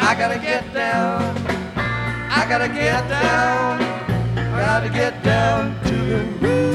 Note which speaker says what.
Speaker 1: I gotta get down. I gotta get down. I gotta get down to the groove.